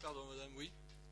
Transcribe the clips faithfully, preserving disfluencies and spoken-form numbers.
Pardon, madame, oui.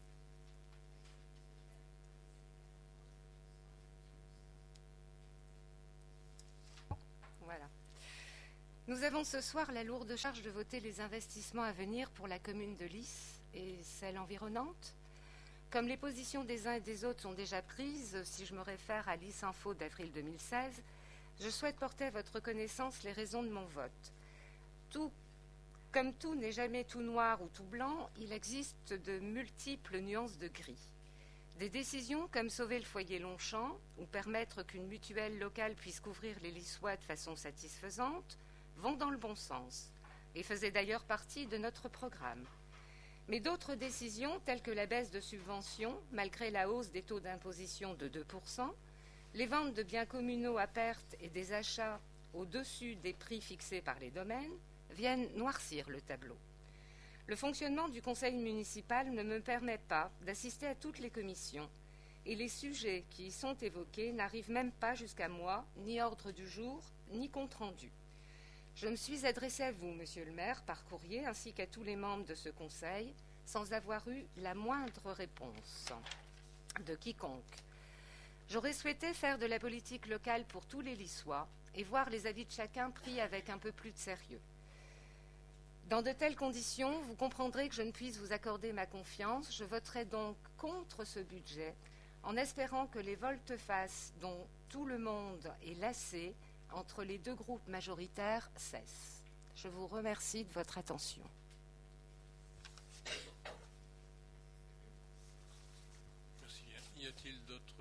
Voilà. Nous avons ce soir la lourde charge de voter les investissements à venir pour la commune de Lys et celle environnante. Comme les positions des uns et des autres sont déjà prises, si je me réfère à Lys Info d'avril deux mille seize, je souhaite porter à votre connaissance les raisons de mon vote. Tout, comme tout n'est jamais tout noir ou tout blanc, il existe de multiples nuances de gris. Des décisions comme sauver le foyer Longchamp ou permettre qu'une mutuelle locale puisse couvrir les Lyssois de façon satisfaisante vont dans le bon sens et faisaient d'ailleurs partie de notre programme. Mais d'autres décisions, telles que la baisse de subventions, malgré la hausse des taux d'imposition de deux pour cent, les ventes de biens communaux à perte et des achats au-dessus des prix fixés par les domaines, viennent noircir le tableau. Le fonctionnement du conseil municipal ne me permet pas d'assister à toutes les commissions et les sujets qui y sont évoqués n'arrivent même pas jusqu'à moi, ni ordre du jour, ni compte-rendu. Je me suis adressée à vous, monsieur le maire, par courrier, ainsi qu'à tous les membres de ce conseil, sans avoir eu la moindre réponse de quiconque. J'aurais souhaité faire de la politique locale pour tous les Lyssois et voir les avis de chacun pris avec un peu plus de sérieux. Dans de telles conditions, vous comprendrez que je ne puisse vous accorder ma confiance. Je voterai donc contre ce budget, en espérant que les volte-face dont tout le monde est lassé entre les deux groupes majoritaires cessent. Je vous remercie de votre attention. Merci. Y a-t-il d'autres interventions ?